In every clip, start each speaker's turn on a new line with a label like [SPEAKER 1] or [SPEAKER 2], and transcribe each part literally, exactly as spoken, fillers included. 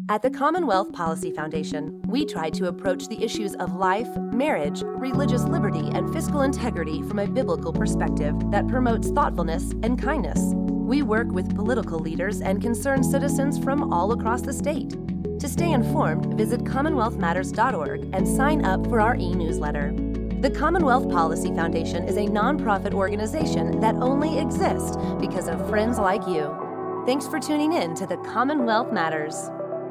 [SPEAKER 1] At the Commonwealth Policy Foundation, we try to approach the issues of life, marriage, religious liberty, and fiscal integrity from a biblical perspective that promotes thoughtfulness and kindness. We work with political leaders and concerned citizens from all across the state. To stay informed, visit commonwealth matters dot org and sign up for our e-newsletter. The Commonwealth Policy Foundation is a nonprofit organization that only exists because of friends like you. Thanks for tuning in to the Commonwealth Matters.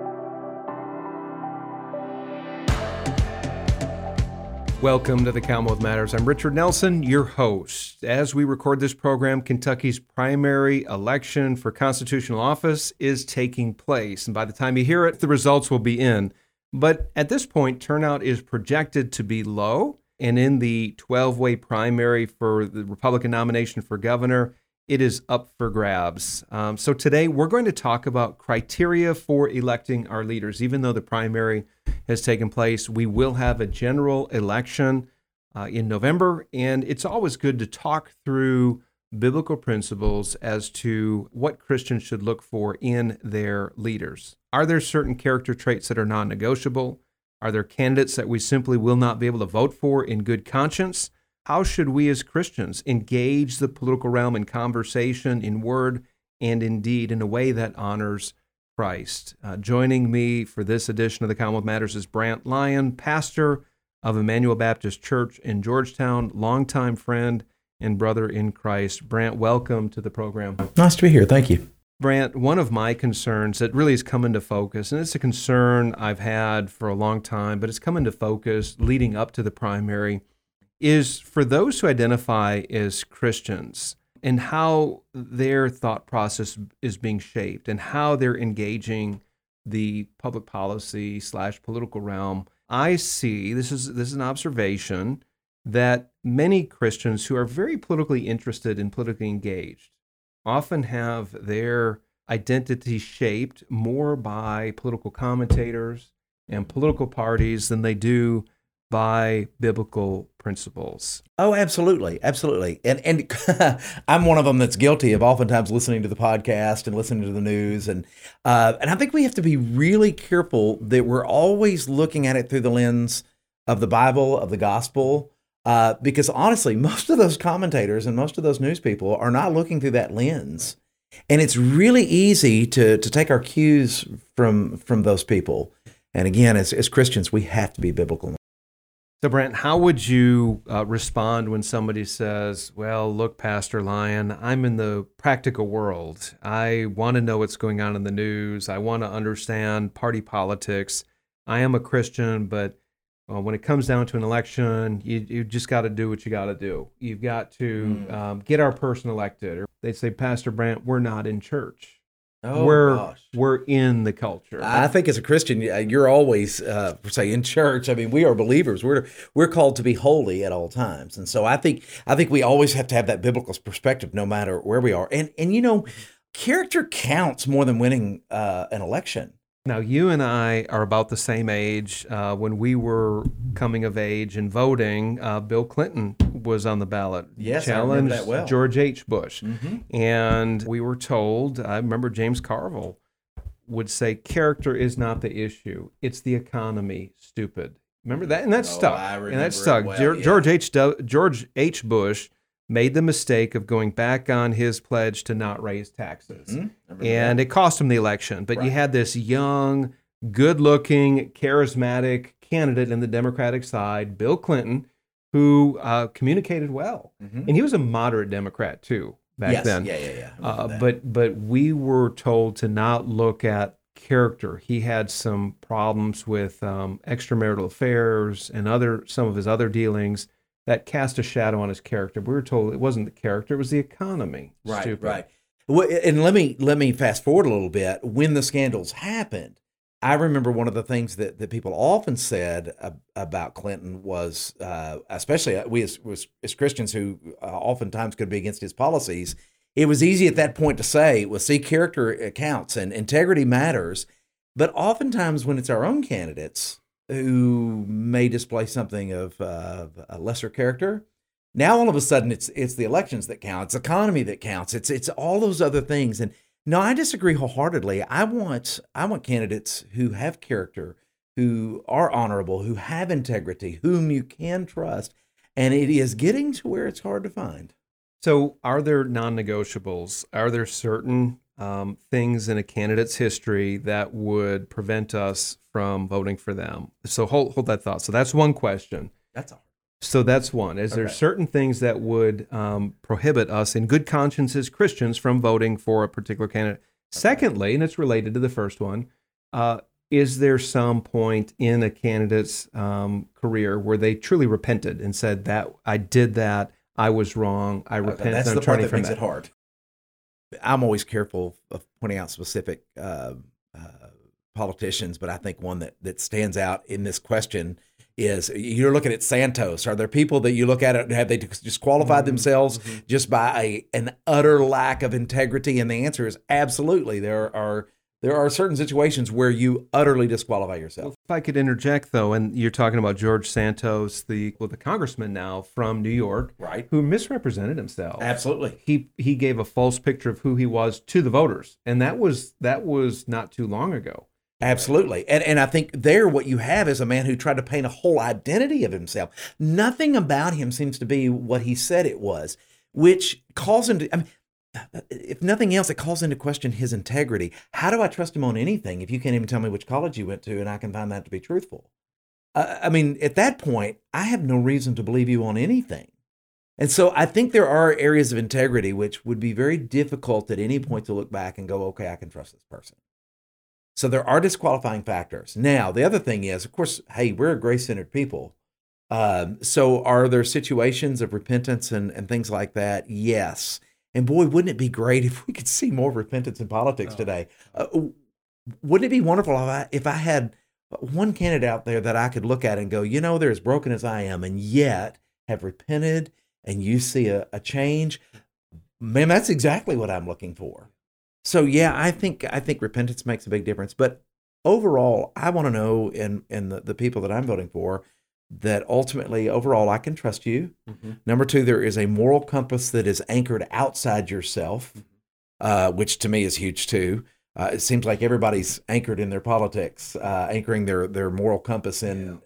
[SPEAKER 2] Welcome to the Commonwealth Matters. I'm Richard Nelson, your host. As we record this program, Kentucky's primary election for constitutional office is taking place. And by the time you hear it, the results will be in. But at this point, turnout is projected to be low. And in the twelve-way primary for the Republican nomination for governor, it is up for grabs. Um, so today, we're going to talk about criteria for electing our leaders. Even though the primary has taken place, we will have a general election uh, in November, and it's always good to talk through biblical principles as to what Christians should look for in their leaders. Are there certain character traits that are non-negotiable? Are there candidates that we simply will not be able to vote for in good conscience? How should we as Christians engage the political realm in conversation, in word, and in deed in a way that honors Christ? Uh, joining me for this edition of the Commonwealth Matters is Brant Lyon, pastor of Emmanuel Baptist Church in Georgetown, longtime friend and brother in Christ. Brant, welcome to the program.
[SPEAKER 3] Nice to be here. Thank you.
[SPEAKER 2] Brant, one of my concerns that really has come into focus, and it's a concern I've had for a long time, but it's come into focus leading up to the primary, is for those who identify as Christians and how their thought process is being shaped and how they're engaging the public policy slash political realm. I see, this is this is an observation, that many Christians who are very politically interested and politically engaged often have their identity shaped more by political commentators and political parties than they do by biblical principles.
[SPEAKER 3] Oh, absolutely. Absolutely. And and I'm one of them that's guilty of oftentimes listening to the podcast and listening to the news. And uh, and I think we have to be really careful that we're always looking at it through the lens of the Bible, of the gospel, uh, because honestly, most of those commentators and most of those news people are not looking through that lens. And it's really easy to to take our cues from from those people. And again, as, as Christians, we have to be biblical.
[SPEAKER 2] So, Brant, how would you uh, respond when somebody says, well, look, Pastor Lyon, I'm in the practical world. I want to know what's going on in the news. I want to understand party politics. I am a Christian, but uh, when it comes down to an election, you, you just got to do what you got to do. You've got to mm. um, get our person elected. Or they say, Pastor Brant, we're not in church.
[SPEAKER 3] Oh,
[SPEAKER 2] we're,
[SPEAKER 3] gosh.
[SPEAKER 2] we're in the culture.
[SPEAKER 3] I think as a Christian, you're always, uh, say, in church. I mean, we are believers. We're we're called to be holy at all times, and so I think I think we always have to have that biblical perspective, no matter where we are. And and you know, character counts more than winning uh, an election.
[SPEAKER 2] Now, you and I are about the same age. Uh, when we were coming of age and voting, uh, Bill Clinton was on the ballot.
[SPEAKER 3] Yes,
[SPEAKER 2] challenged
[SPEAKER 3] I remember that well.
[SPEAKER 2] George H. Bush.
[SPEAKER 3] Mm-hmm.
[SPEAKER 2] And we were told, I remember James Carville would say, character is not the issue. It's the economy, stupid. Remember that? And that
[SPEAKER 3] oh,
[SPEAKER 2] stuck.
[SPEAKER 3] I remember
[SPEAKER 2] and that stuck.
[SPEAKER 3] It well,
[SPEAKER 2] George,
[SPEAKER 3] yeah.
[SPEAKER 2] George, H. George H. Bush made the mistake of going back on his pledge to not raise taxes.
[SPEAKER 3] Mm-hmm.
[SPEAKER 2] And
[SPEAKER 3] that.
[SPEAKER 2] it cost him the election. But
[SPEAKER 3] right.
[SPEAKER 2] you had this young, good-looking, charismatic candidate in the Democratic side, Bill Clinton, who uh, communicated well. Mm-hmm. And he was a moderate Democrat, too, back
[SPEAKER 3] yes.
[SPEAKER 2] then.
[SPEAKER 3] Yeah, yeah, yeah.
[SPEAKER 2] Uh, but, but we were told to not look at character. He had some problems with um, extramarital affairs and other some of his other dealings that cast a shadow on his character. We were told it wasn't the character, it was the economy.
[SPEAKER 3] Right,
[SPEAKER 2] Stupid.
[SPEAKER 3] right. Well, and let me let me fast forward a little bit. When the scandals happened, I remember one of the things that, that people often said ab- about Clinton was, uh, especially we as, as Christians who uh, oftentimes could be against his policies, it was easy at that point to say, well, see, character counts and integrity matters. But oftentimes when it's our own candidates who may display something of uh, a lesser character, now all of a sudden it's it's the elections that count, it's the economy that counts, it's it's all those other things. And No, I disagree wholeheartedly. I want I want candidates who have character, who are honorable, who have integrity, whom you can trust, and it is getting to where it's hard to find.
[SPEAKER 2] So, are there non-negotiables? Are there certain um, things in a candidate's history that would prevent us from voting for them? So, hold hold that thought. So, that's one question.
[SPEAKER 3] That's all.
[SPEAKER 2] So that's one. Is there
[SPEAKER 3] Okay.
[SPEAKER 2] certain things that would um, prohibit us in good conscience as Christians from voting for a particular candidate? Secondly, and it's related to the first one, uh, is there some point in a candidate's um, career where they truly repented and said that I did that, I was wrong, I repent,
[SPEAKER 3] Okay, that's
[SPEAKER 2] and
[SPEAKER 3] the
[SPEAKER 2] I'm
[SPEAKER 3] part
[SPEAKER 2] turning
[SPEAKER 3] that
[SPEAKER 2] from
[SPEAKER 3] makes
[SPEAKER 2] that?
[SPEAKER 3] it hard. I'm always careful of pointing out specific uh, uh, politicians, but I think one that, that stands out in this question is you're looking at Santos. Are there people that you look at it, have they disqualified
[SPEAKER 2] Mm-hmm.
[SPEAKER 3] themselves just by a, an utter lack of integrity? And the answer is absolutely. There are there are certain situations where you utterly disqualify yourself.
[SPEAKER 2] If I could interject, though, and you're talking about George Santos, the well, the congressman now from New York,
[SPEAKER 3] Right.
[SPEAKER 2] who misrepresented himself.
[SPEAKER 3] Absolutely.
[SPEAKER 2] He he gave a false picture of who he was to the voters, and that was that was not too long ago.
[SPEAKER 3] Absolutely. And and I think there what you have is a man who tried to paint a whole identity of himself. Nothing about him seems to be what he said it was, which calls into, I mean, if nothing else, it calls into question his integrity. How do I trust him on anything if you can't even tell me which college you went to and I can find that to be truthful? Uh, I mean, at that point, I have no reason to believe you on anything. And so I think there are areas of integrity which would be very difficult at any point to look back and go, okay, I can trust this person. So there are disqualifying factors. Now, the other thing is, of course, hey, we're a grace-centered people. Um, so are there situations of repentance and, and things like that? Yes. And boy, wouldn't it be great if we could see more repentance in politics
[SPEAKER 2] Oh.
[SPEAKER 3] today? Uh, wouldn't it be wonderful if I, if I had one candidate out there that I could look at and go, you know, they're as broken as I am, and yet have repented, and you see a, a change? Man, that's exactly what I'm looking for. So yeah, I think I think repentance makes a big difference. But overall, I want to know in in the, the people that I'm voting for that ultimately, overall, I can trust you.
[SPEAKER 2] Mm-hmm.
[SPEAKER 3] Number two, there is a moral compass that is anchored outside yourself, uh, which to me is huge too. Uh, it seems like everybody's anchored in their politics, uh, anchoring their their moral compass in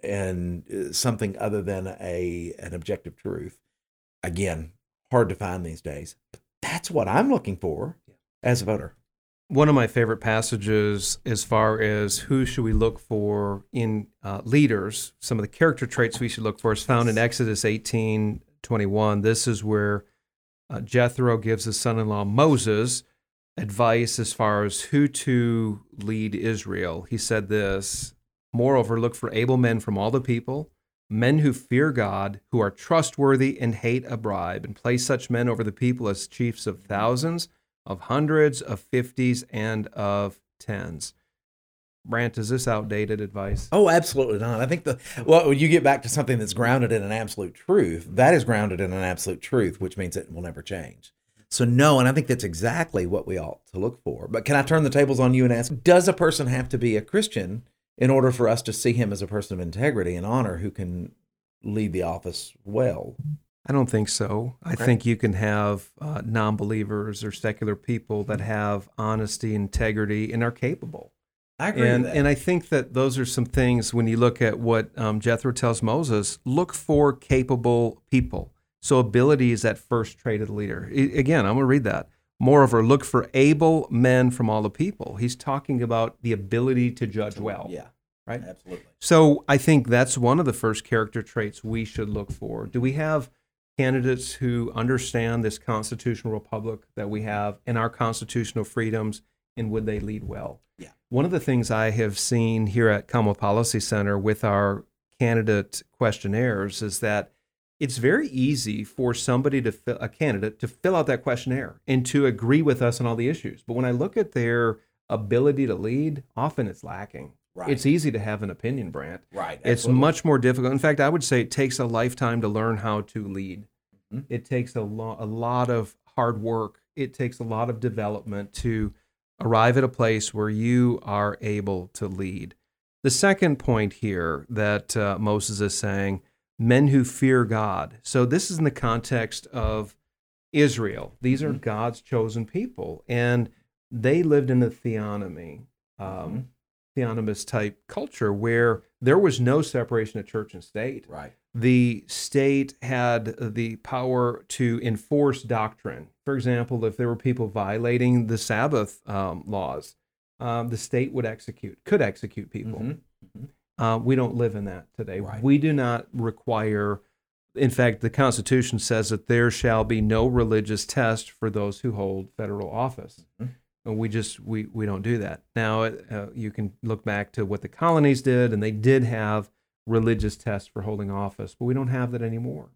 [SPEAKER 3] in something other than a an objective truth. Again, hard to find these days. But that's what I'm looking for as a voter.
[SPEAKER 2] One of my favorite passages as far as who should we look for in uh, leaders, some of the character traits we should look for is found in Exodus eighteen twenty-one. This is where uh, Jethro gives his son-in-law Moses advice as far as who to lead Israel. He said this, moreover, look for able men from all the people, men who fear God, who are trustworthy and hate a bribe, and place such men over the people as chiefs of thousands, of hundreds, of fifties, and of tens. Brant, is this outdated advice?
[SPEAKER 3] Oh, absolutely not. I think the well, you get back to something that's grounded in an absolute truth. That is grounded in an absolute truth, which means it will never change. So no, and I think that's exactly what we ought to look for. But can I turn the tables on you and ask, does a person have to be a Christian in order for us to see him as a person of integrity and honor who can lead the office well?
[SPEAKER 2] I don't think so. I
[SPEAKER 3] Okay.
[SPEAKER 2] think you can have uh, non-believers or secular people that have honesty, integrity, and are capable.
[SPEAKER 3] I agree
[SPEAKER 2] And
[SPEAKER 3] with that.
[SPEAKER 2] and I think that those are some things when you look at what um, Jethro tells Moses, look for capable people. So ability is that first trait of the leader. I, again, I'm going to read that. Moreover, look for able men from all the people. He's talking about the ability to judge well.
[SPEAKER 3] yeah,
[SPEAKER 2] right?
[SPEAKER 3] absolutely.
[SPEAKER 2] So I think that's one of the first character traits we should look for. Do we have candidates who understand this constitutional republic that we have and our constitutional freedoms, and would they lead well?
[SPEAKER 3] Yeah.
[SPEAKER 2] One of the things I have seen here at Commonwealth Policy Center with our candidate questionnaires is that it's very easy for somebody to fill, a candidate to fill out that questionnaire and to agree with us on all the issues. But when I look at their ability to lead, often it's lacking.
[SPEAKER 3] Right.
[SPEAKER 2] It's easy to have an opinion, Brant.
[SPEAKER 3] Right.
[SPEAKER 2] It's
[SPEAKER 3] absolutely.
[SPEAKER 2] much more difficult. In fact, I would say it takes a lifetime to learn how to lead.
[SPEAKER 3] Mhm.
[SPEAKER 2] It takes a, lo- a lot of hard work. It takes a lot of development to arrive at a place where you are able to lead. The second point here that uh, Moses is saying, men who fear God. So this is in the context of Israel. These are
[SPEAKER 3] Mhm.
[SPEAKER 2] God's chosen people. And they lived in a theonomy, um, theonomist type culture where there was no separation of church and state.
[SPEAKER 3] Right.
[SPEAKER 2] The state had the power to enforce doctrine. For example, if there were people violating the Sabbath um, laws, um, the state would execute, could execute people.
[SPEAKER 3] Mm-hmm. Mm-hmm.
[SPEAKER 2] Uh, we don't live in that today.
[SPEAKER 3] Right.
[SPEAKER 2] We do not require, in fact, the Constitution says that there shall be no religious test for those who hold federal office. Mm-hmm. And we just, we, we don't do that. Now, uh, you can look back to what the colonies did, and they did have religious tests for holding office, but we don't have that anymore.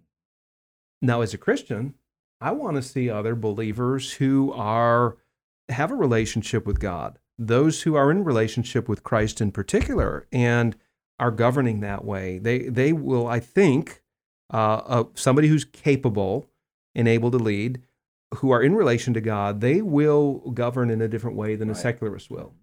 [SPEAKER 2] Now, as a Christian, I want to see other believers who are have a relationship with God, those who are in relationship with Christ in particular, and are governing that way. They they will, I think, uh, uh, somebody who's capable and able to lead, who are in relation to God, they will govern in a different way than a secularist will.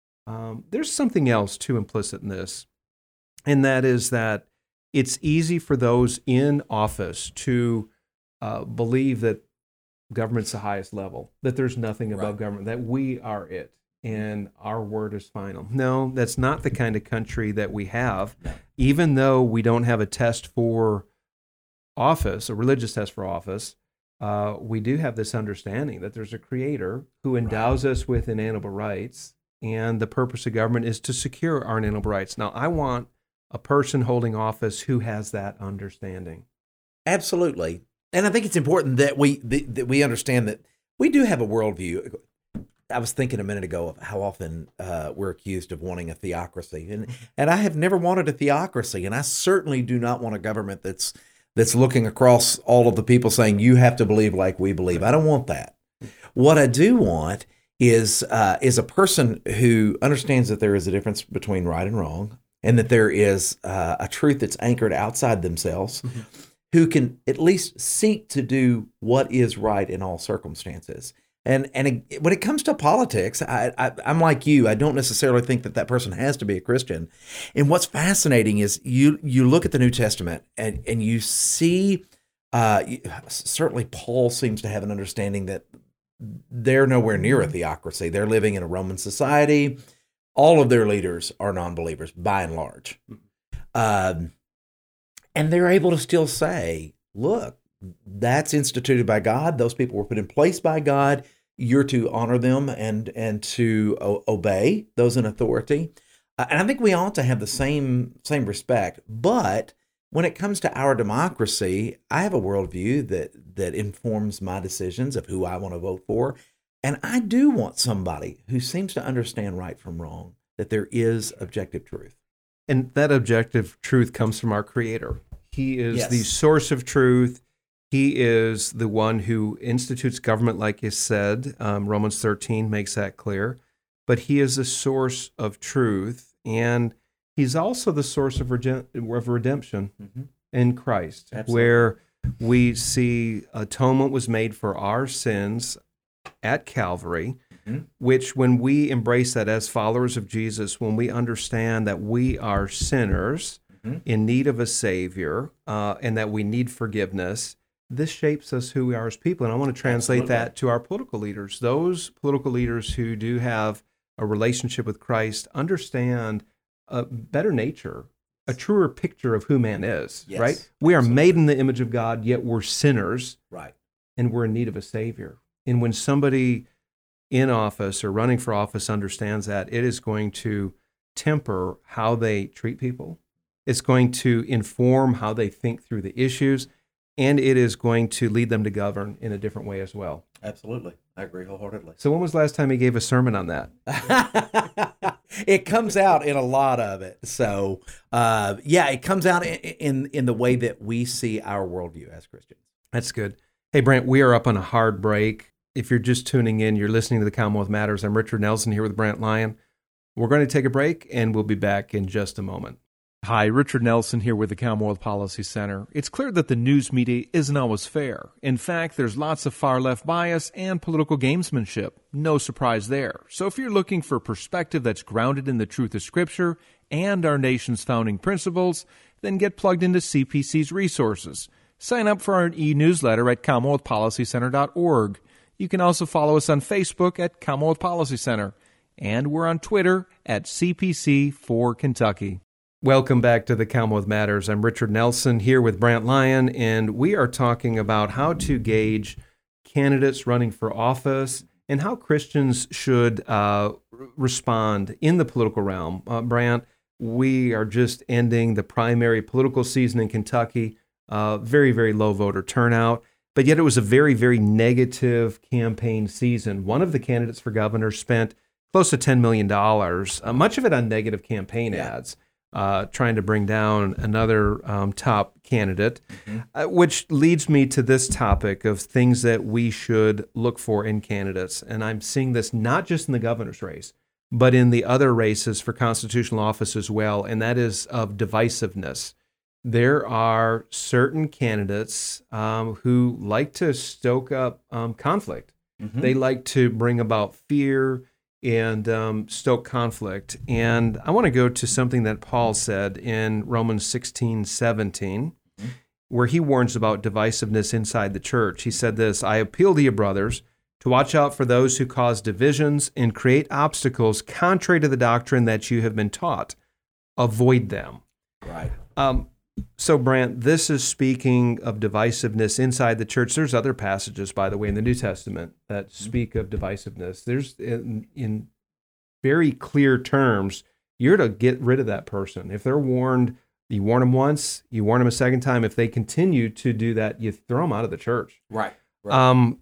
[SPEAKER 2] Um, there's something else too implicit in this. And that is that it's easy for those in office to uh, believe that government's the highest level, that there's nothing above
[SPEAKER 3] Right.
[SPEAKER 2] government, that we are it, and our word is final. No, that's not the kind of country that we have.
[SPEAKER 3] No.
[SPEAKER 2] Even though we don't have a test for office, a religious test for office, uh, we do have this understanding that there's a creator who endows right. us with inalienable rights, and the purpose of government is to secure our inalienable rights. Now, I want a person holding office who has that understanding.
[SPEAKER 3] Absolutely. And I think it's important that we that we understand that we do have a worldview. I was thinking a minute ago of how often uh, we're accused of wanting a theocracy. And and I have never wanted a theocracy. And I certainly do not want a government that's that's looking across all of the people saying, you have to believe like we believe. I don't want that. What I do want is uh, is a person who understands that there is a difference between right and wrong, and that there is uh, a truth that's anchored outside themselves, mm-hmm. who can at least seek to do what is right in all circumstances. And and when it comes to politics, I, I, I'm like you. I don't necessarily think that that person has to be a Christian. And what's fascinating is you you look at the New Testament and, and you see, uh, certainly Paul seems to have an understanding that they're nowhere near a theocracy. They're living in a Roman society. All of their leaders are non-believers, by and large. Um, and they're able to still say, look, that's instituted by God. Those people were put in place by God. You're to honor them and and to o- obey those in authority. Uh, and I think we ought to have the same same respect. But when it comes to our democracy, I have a worldview that that informs my decisions of who I want to vote for. And I do want somebody who seems to understand right from wrong, that there is objective truth.
[SPEAKER 2] And that objective truth comes from our Creator. He is
[SPEAKER 3] Yes.
[SPEAKER 2] the source of truth. He is the one who institutes government, like you said. Um, Romans thirteen makes that clear. But he is the source of truth, and he's also the source of, rege- of redemption mm-hmm. in Christ,
[SPEAKER 3] Absolutely.
[SPEAKER 2] Where we see atonement was made for our sins at Calvary, mm-hmm. which when we embrace that as followers of Jesus, when we understand that we are sinners mm-hmm. in need of a Savior uh, and that we need forgiveness, this shapes us who we are as people. And I want to translate
[SPEAKER 3] Absolutely.
[SPEAKER 2] that to our political leaders. Those political leaders who do have a relationship with Christ understand a better nature, a truer picture of who man is,
[SPEAKER 3] Yes.
[SPEAKER 2] right? We are
[SPEAKER 3] Absolutely.
[SPEAKER 2] made in the image of God, yet we're sinners,
[SPEAKER 3] Right.
[SPEAKER 2] and we're in need of a Savior. And when somebody in office or running for office understands that, it is going to temper how they treat people. It's going to inform how they think through the issues, and it is going to lead them to govern in a different way as well.
[SPEAKER 3] Absolutely. I agree wholeheartedly.
[SPEAKER 2] So when was the last time he gave a sermon on that?
[SPEAKER 3] It comes out in a lot of it. So, uh, yeah, it comes out in, in in the way that we see our worldview as Christians.
[SPEAKER 2] That's good. Hey, Brent, we are up on a hard break. If you're just tuning in, you're listening to the Commonwealth Matters. I'm Richard Nelson here with Brent Lyon. We're going to take a break, and we'll be back in just a moment. Hi, Richard Nelson here with the Commonwealth Policy Center. It's clear that the news media isn't always fair. In fact, there's lots of far-left bias and political gamesmanship. No surprise there. So if you're looking for perspective that's grounded in the truth of Scripture and our nation's founding principles, then get plugged into C P C's resources. Sign up for our e-newsletter at commonwealth policy center dot org. You can also follow us on Facebook at Commonwealth Policy Center, and we're on Twitter at C P C for Kentucky. Welcome back to the Commonwealth Matters. I'm Richard Nelson here with Brant Lyon, and we are talking about how to gauge candidates running for office and how Christians should uh, respond in the political realm. Uh, Brant, we are just ending the primary political season in Kentucky. Uh, very, very low voter turnout, but yet it was a very, very negative campaign season. One of the candidates for governor spent close to ten million dollars, uh, much of it on negative campaign yeah. ads, uh, trying to bring down another um, top candidate, mm-hmm. uh, which leads me to this topic of things that we should look for in candidates. And I'm seeing this not just in the governor's race, but in the other races for constitutional office as well, and that is of divisiveness. There are certain candidates um, who like to stoke up um, conflict. Mm-hmm. They like to bring about fear and um, stoke conflict. And I want to go to something that Paul said in Romans sixteen seventeen, mm-hmm. where he warns about divisiveness inside the church. He said this, "I appeal to you, brothers, to watch out for those who cause divisions and create obstacles contrary to the doctrine that you have been taught. Avoid them."
[SPEAKER 3] Right.
[SPEAKER 2] Um, So, Brant, this is speaking of divisiveness inside the church. There's other passages, by the way, in the New Testament that speak of divisiveness. There's, in, in very clear terms, you're to get rid of that person. If they're warned, you warn them once, you warn them a second time. If they continue to do that, you throw them out of the church.
[SPEAKER 3] Right. right.
[SPEAKER 2] Um,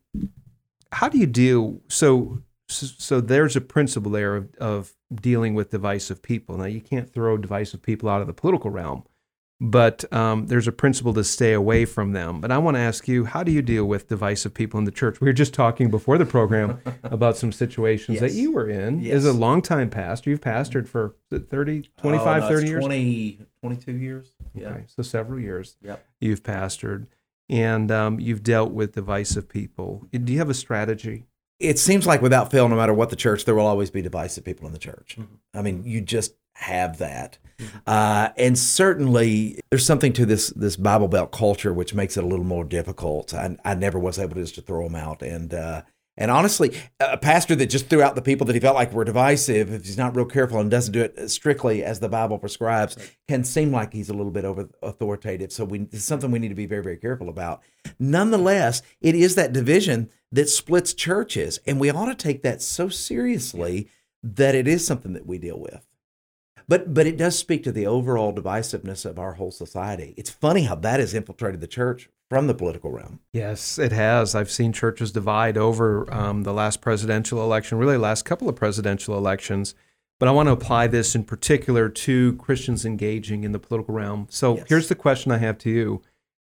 [SPEAKER 2] how do you deal? So, so there's a principle there of, of dealing with divisive people. Now, you can't throw divisive people out of the political realm. But um, there's a principle to stay away from them. But I want to ask you, how do you deal with divisive people in the church? We were just talking before the program about some situations yes. that you were in.
[SPEAKER 3] Yes.
[SPEAKER 2] As a longtime pastor, you've pastored for thirty, twenty-five,
[SPEAKER 3] oh, no,
[SPEAKER 2] thirty years?
[SPEAKER 3] twenty, twenty-two years.
[SPEAKER 2] Yeah. Okay, so several years
[SPEAKER 3] yep.
[SPEAKER 2] you've pastored. And um, you've dealt with divisive people. Do you have a strategy?
[SPEAKER 3] It seems like without fail, no matter what the church, there will always be divisive people in the church.
[SPEAKER 2] Mm-hmm.
[SPEAKER 3] I mean, you just have that. Mm-hmm. Uh, and certainly there's something to this this Bible Belt culture which makes it a little more difficult. I, I never was able to just to throw them out. And uh, and honestly, a pastor that just threw out the people that he felt like were divisive, if he's not real careful and doesn't do it strictly as the Bible prescribes, right. can seem like he's a little bit over authoritative. So we, it's something we need to be very, very careful about. Nonetheless, it is that division that splits churches, and we ought to take that so seriously that it is something that we deal with. But but it does speak to the overall divisiveness of our whole society. It's funny how that has infiltrated the church from the political realm.
[SPEAKER 2] Yes, it has. I've seen churches divide over um, the last presidential election, really last couple of presidential elections. But I want to apply this in particular to Christians engaging in the political realm. So yes. here's the question I have to you.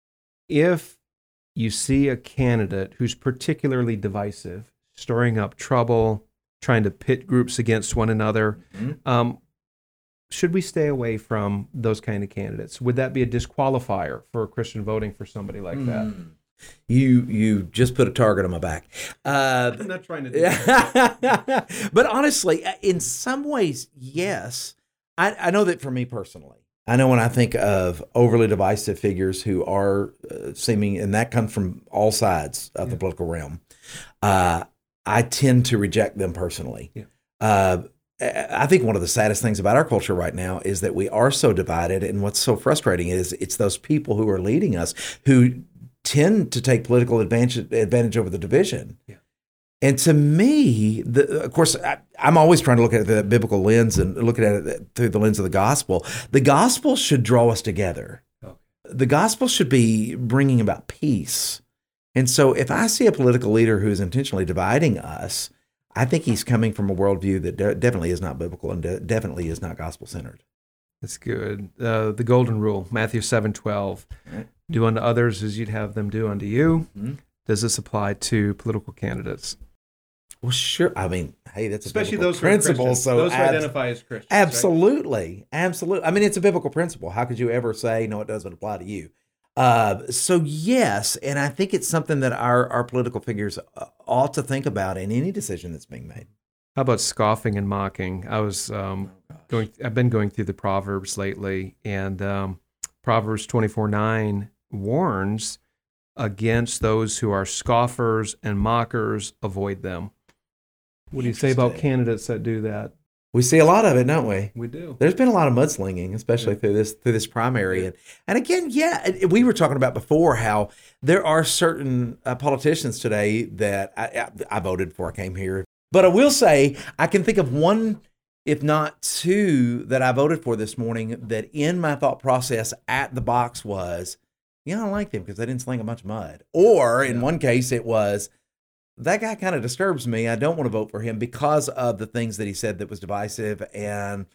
[SPEAKER 2] If you see a candidate who's particularly divisive, stirring up trouble, trying to pit groups against one another, mm-hmm. um, should we stay away from those kind of candidates? Would that be a disqualifier for Christian voting for somebody like mm. that?
[SPEAKER 3] You you just put a target on my back. Uh,
[SPEAKER 2] I'm not trying to do that.
[SPEAKER 3] But honestly, in some ways, yes. I, I know that for me personally, I know when I think of overly divisive figures who are uh, seeming, and that comes from all sides of yeah. the political realm, uh, I tend to reject them personally.
[SPEAKER 2] Yeah.
[SPEAKER 3] Uh, I think one of the saddest things about our culture right now is that we are so divided, and what's so frustrating is it's those people who are leading us who tend to take political advantage advantage over the division.
[SPEAKER 2] Yeah.
[SPEAKER 3] And to me, the, of course, I, I'm always trying to look at it through the biblical lens and look at it through the lens of the gospel. The gospel should draw us together.
[SPEAKER 2] Okay.
[SPEAKER 3] The gospel should be bringing about peace. And so if I see a political leader who is intentionally dividing us, I think he's coming from a worldview that de- definitely is not biblical and de- definitely is not gospel-centered.
[SPEAKER 2] That's good. Uh, the golden rule, Matthew seven twelve. Right. Do unto others as you'd have them do unto you. Mm-hmm. Does this apply to political candidates?
[SPEAKER 3] Well, sure. I mean, hey, that's a
[SPEAKER 2] especially
[SPEAKER 3] biblical
[SPEAKER 2] those
[SPEAKER 3] principle. So
[SPEAKER 2] those who
[SPEAKER 3] abs-
[SPEAKER 2] identify as Christians.
[SPEAKER 3] Absolutely, right? absolutely. I mean, it's a biblical principle. How could you ever say no? It doesn't apply to you. Uh, so yes, and I think it's something that our our political figures ought to think about in any decision that's being made.
[SPEAKER 2] How about scoffing and mocking? I was um, oh, going. I've been going through the Proverbs lately, and um, Proverbs twenty-four nine warns against those who are scoffers and mockers. Avoid them. What do you say about candidates that do that?
[SPEAKER 3] We see a lot of it, don't we?
[SPEAKER 2] We do.
[SPEAKER 3] There's been a lot of mudslinging, especially yeah. through this through this primary, and and again, yeah, we were talking about before how there are certain uh, politicians today that I, I, I voted before I came here, but I will say I can think of one, if not two, that I voted for this morning. That in my thought process at the box was, yeah, I don't like them because they didn't sling a bunch of mud, or in yeah. one case it was, that guy kind of disturbs me. I don't want to vote for him because of the things that he said that was divisive. And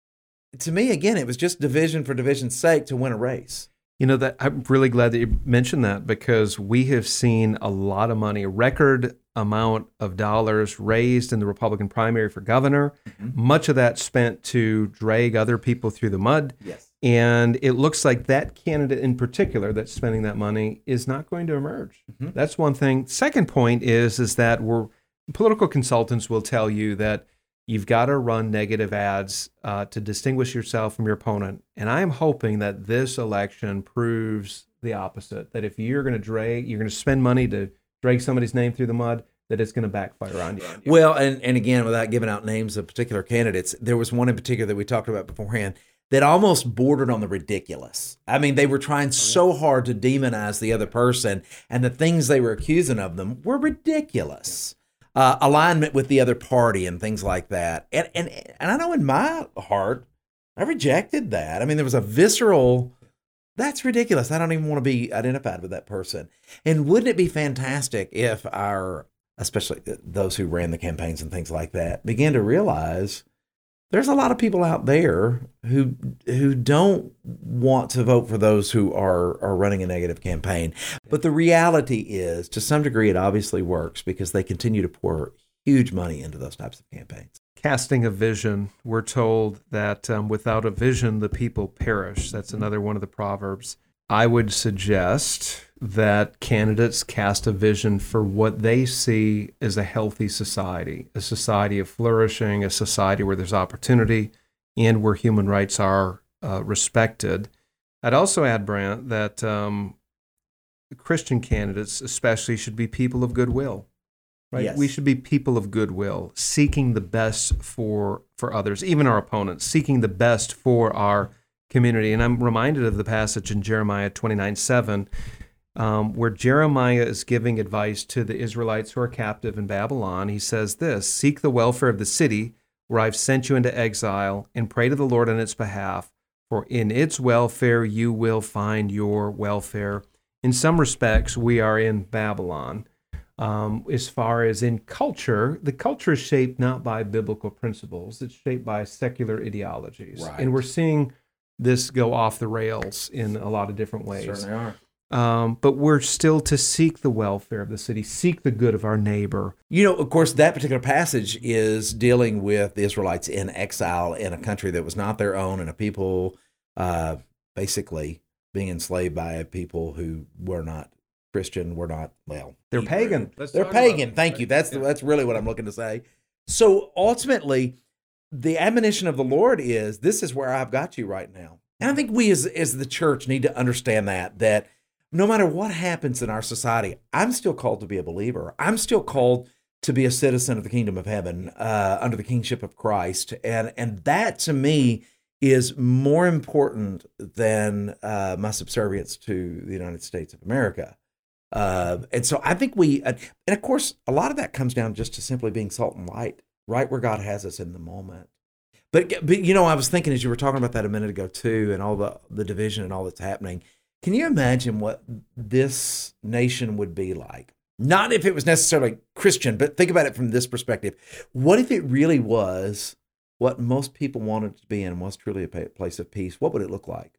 [SPEAKER 3] to me, again, it was just division for division's sake to win a race.
[SPEAKER 2] You know, that I'm really glad that you mentioned that, because we have seen a lot of money, a record amount of dollars raised in the Republican primary for governor. Mm-hmm. Much of that spent to drag other people through the mud.
[SPEAKER 3] Yes.
[SPEAKER 2] And it looks like that candidate in particular that's spending that money is not going to emerge. Mm-hmm. That's one thing. Second point is, is that we're, political consultants will tell you that you've got to run negative ads uh, to distinguish yourself from your opponent. And I'm hoping that this election proves the opposite, that if you're going to drag, you're going to spend money to drag somebody's name through the mud, that it's going to backfire on you.
[SPEAKER 3] Well, and, and again, without giving out names of particular candidates, there was one in particular that we talked about beforehand that almost bordered on the ridiculous. I mean, they were trying so hard to demonize the other person, and the things they were accusing of them were ridiculous. Uh, alignment with the other party and things like that. And, and and I know in my heart, I rejected that. I mean, there was a visceral, that's ridiculous. I don't even want to be identified with that person. And wouldn't it be fantastic if our, especially those who ran the campaigns and things like that, began to realize there's a lot of people out there who who don't want to vote for those who are, are running a negative campaign. But the reality is, to some degree, it obviously works because they continue to pour huge money into those types of campaigns.
[SPEAKER 2] Casting a vision. We're told that um, without a vision, the people perish. That's another one of the Proverbs. I would suggest that candidates cast a vision for what they see as a healthy society, a society of flourishing, a society where there's opportunity and where human rights are uh, respected. I'd also add, Brant, that um, Christian candidates especially should be people of goodwill. Right?
[SPEAKER 3] Yes.
[SPEAKER 2] We should be people of goodwill, seeking the best for for others, even our opponents, seeking the best for our community. And I'm reminded of the passage in Jeremiah twenty-nine seven, um, where Jeremiah is giving advice to the Israelites who are captive in Babylon. He says this: "Seek the welfare of the city where I've sent you into exile, and pray to the Lord on its behalf, for in its welfare you will find your welfare." In some respects, we are in Babylon. Um, as far as in culture, the culture is shaped not by biblical principles. It's shaped by secular ideologies.
[SPEAKER 3] Right.
[SPEAKER 2] And we're seeing this go off the rails in a lot of different ways.
[SPEAKER 3] Certainly are.
[SPEAKER 2] Um, but we're still to seek the welfare of the city, seek the good of our neighbor.
[SPEAKER 3] You know, of course, that particular passage is dealing with the Israelites in exile in a country that was not their own, and a people uh, basically being enslaved by a people who were not Christian, were not, well,
[SPEAKER 2] they're Hebrew. Pagan.
[SPEAKER 3] Let's they're pagan. Thank you. That's yeah. the, that's really what I'm looking to say. So ultimately, the admonition of the Lord is, this is where I've got you right now. And I think we as, as the church need to understand that, that no matter what happens in our society, I'm still called to be a believer. I'm still called to be a citizen of the kingdom of heaven uh, under the kingship of Christ. And, and that to me is more important than uh, my subservience to the United States of America. Uh, and so I think we, uh, and of course, a lot of that comes down just to simply being salt and light, right where God has us in the moment. But, but you know, I was thinking as you were talking about that a minute ago too, and all the, the division and all that's happening, can you imagine what this nation would be like? Not if it was necessarily Christian, but think about it from this perspective. What if it really was what most people wanted to be in, was truly a place of peace? What would it look like?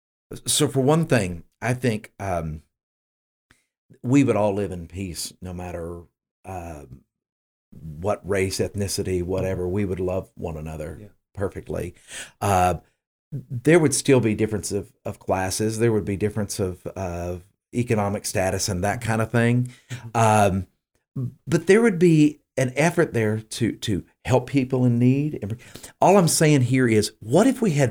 [SPEAKER 3] So for one thing, I think um, we would all live in peace no matter uh, what race, ethnicity, whatever. We would love one another yeah. perfectly. Uh, there would still be difference of, of classes. There would be difference of, of economic status and that kind of thing. Um, but there would be an effort there to to help people in need. All I'm saying here is, what if we had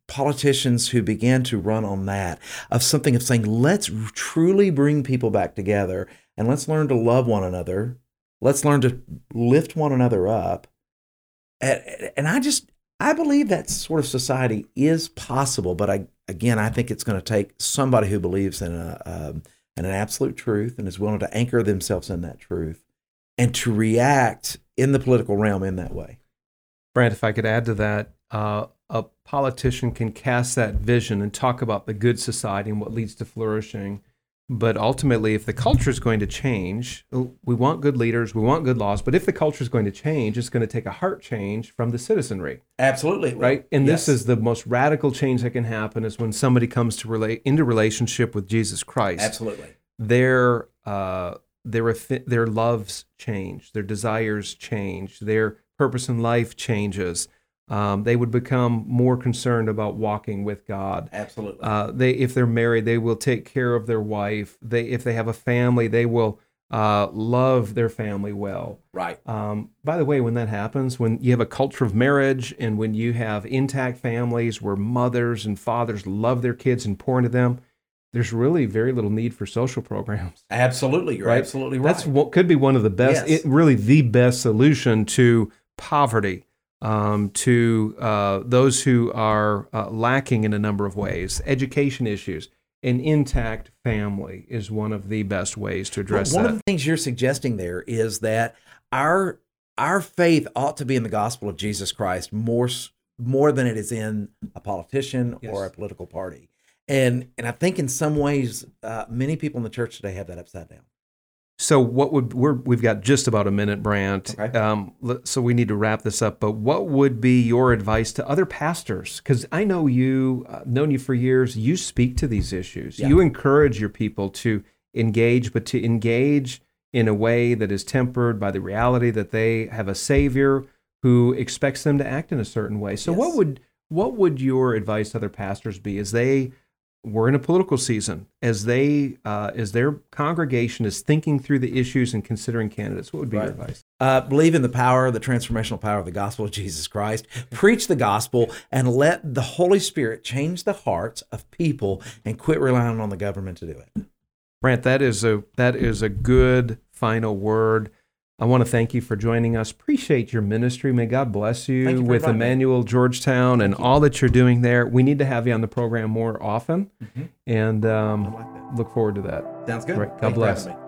[SPEAKER 3] politicians who began to run on that, of something of saying, let's truly bring people back together and let's learn to love one another. Let's learn to lift one another up. And, and I just, I believe that sort of society is possible, but I, again, I think it's going to take somebody who believes in a, um, in an absolute truth and is willing to anchor themselves in that truth and to react in the political realm in that way.
[SPEAKER 2] Brant, if I could add to that, uh, a politician can cast that vision and talk about the good society and what leads to flourishing. But ultimately, if the culture is going to change, we want good leaders, we want good laws, but if the culture is going to change, it's going to take a heart change from the citizenry.
[SPEAKER 3] Absolutely.
[SPEAKER 2] Right? And
[SPEAKER 3] yes.
[SPEAKER 2] this is the most radical change that can happen is when somebody comes to relate into relationship with Jesus Christ.
[SPEAKER 3] Absolutely.
[SPEAKER 2] Their, uh, their, their loves change, their desires change, their purpose in life changes. Um, they would become more concerned about walking with God.
[SPEAKER 3] Absolutely.
[SPEAKER 2] Uh, they, if they're married, they will take care of their wife. They, if they have a family, they will uh, love their family well.
[SPEAKER 3] Right.
[SPEAKER 2] Um, by the way, when that happens, when you have a culture of marriage and when you have intact families where mothers and fathers love their kids and pour into them, there's really very little need for social programs.
[SPEAKER 3] Absolutely. You're
[SPEAKER 2] right?
[SPEAKER 3] absolutely right.
[SPEAKER 2] That's what could be one of the best,
[SPEAKER 3] Yes.
[SPEAKER 2] it, really the best solution to poverty. Um, to uh, those who are uh, lacking in a number of ways, education issues, an intact family is one of the best ways to address
[SPEAKER 3] well, one
[SPEAKER 2] that.
[SPEAKER 3] One of the things you're suggesting there is that our our faith ought to be in the gospel of Jesus Christ more more than it is in a politician
[SPEAKER 2] Yes.
[SPEAKER 3] or a political party, and and I think in some ways uh, many people in the church today have that upside down.
[SPEAKER 2] So what would we're we've got just about a minute, Brant.
[SPEAKER 3] Okay.
[SPEAKER 2] Um, so we need to wrap this up. But what would be your advice to other pastors? Because I know you, uh, known you for years. You speak to these issues.
[SPEAKER 3] Yeah.
[SPEAKER 2] You encourage your people to engage, but to engage in a way that is tempered by the reality that they have a Savior who expects them to act in a certain way. So
[SPEAKER 3] Yes.
[SPEAKER 2] what would what would your advice to other pastors be as they we're in a political season, as they, uh, as their congregation is thinking through the issues and considering candidates? What would be
[SPEAKER 3] Right.
[SPEAKER 2] your advice?
[SPEAKER 3] Uh, believe in the power, the transformational power of the gospel of Jesus Christ. Preach the gospel and let the Holy Spirit change the hearts of people and quit relying on the government to do it.
[SPEAKER 2] Brant, that is a that is a good final word. I want to thank you for joining us. Appreciate your ministry. May God bless you,
[SPEAKER 3] Thank you for
[SPEAKER 2] with
[SPEAKER 3] inviting me.
[SPEAKER 2] Emmanuel Georgetown and all that you're doing there. We need to have you on the program more often,
[SPEAKER 3] Mm-hmm.
[SPEAKER 2] and um,
[SPEAKER 3] I like that.
[SPEAKER 2] look forward to that.
[SPEAKER 3] Sounds good.
[SPEAKER 2] Right. God
[SPEAKER 3] Thank you for
[SPEAKER 2] bless.
[SPEAKER 3] having me.